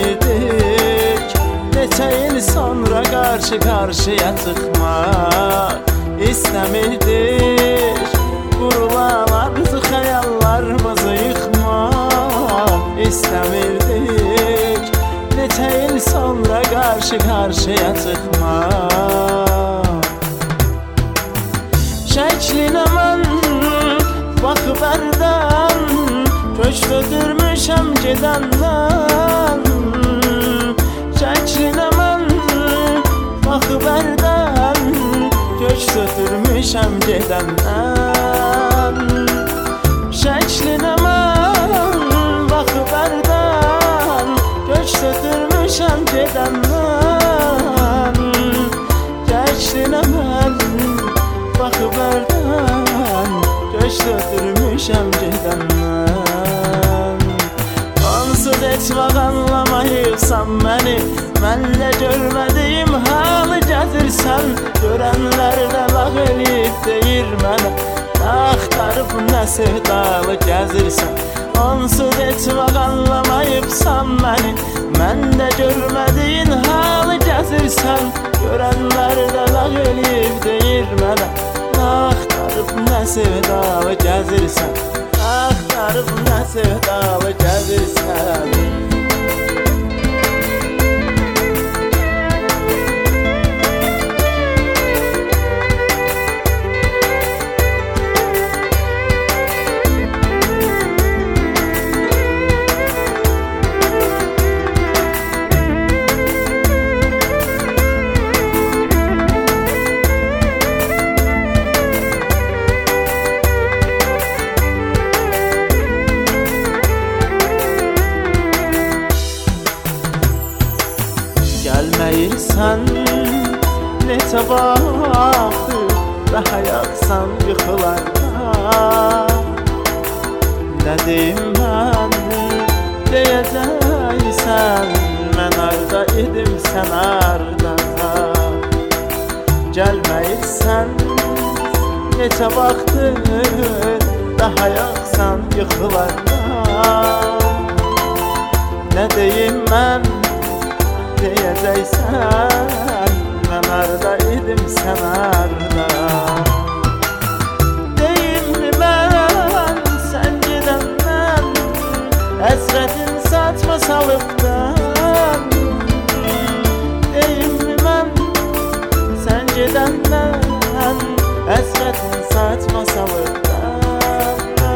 istəmirdik neçə il sonra qarşı qarşıya çıxmaq istəmirdik qurulan arzu xəyallarımızı yıxmaq istəmirdik neçə il sonra qarşı qarşıya çıxmaq şəklinə mən baxıb ərdən köç götürmüşəm gedəndən şəklinə mən baxıb ərdən köç götürmüşəm gedəndən şəklinə mən baxıb ərdən köç götürmüşəm gedəndən şəklinə mən baxıb ərdən köç götürmüşəm gedəndən onsuz heç vaxt anlamayırsan məni mənlə görmədiyim halı gəzirsən görənlər də lağ eləyib deyir mənə nə axtarıb nə sevdalı gəzirsən onsuz heç vaxt anlamayıbsan məni məndə görmədiyin halı gəzirsən görənlər də lağ eləyib deyir mənə nə axtarıb nə sevdalı gəzirsən axtarıb nə sevdalı gəzirsən Gəlməyirsən neçə vaxtdır daha yaxsan yıxılarda nə deyim mən deyəcəksən mən arda idim sən arda gəlməyirsən neçə vaxtdır daha yaxsan yıxılarda nə deyim mən deyəcəksən mən arda idim sən arda deyimmi mən sən gedəndən həsrətin saçma salıbdan deyimmi mən sən gedəndən həsrətin saçma salıbdan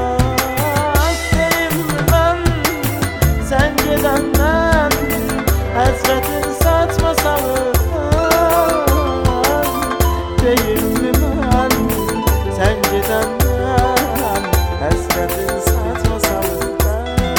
deyimmi mən sən gedəndən həsrətin saçma salıbdan deyimmi mən sən gedəndən həsrətin saçma salıbdan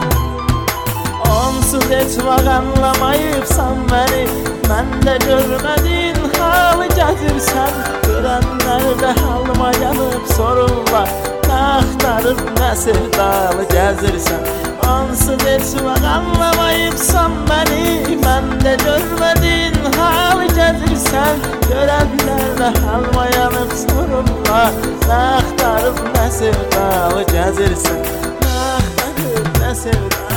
onsuz heç vaxt anlamayıbsan məni məndə görmədiyin halı gəzirsən görənlər də halıma yanıb sorurlar nə axtarıb nə sevdalı gəzirsən onsuz heç vaxt anlamayıbsan məni məndə görmədiyin halı gəzirsən görənlər də halıma yanıb sorurlar nə axtarıb nə sevdalı gəzirsən nə axtarıb nə sevdalı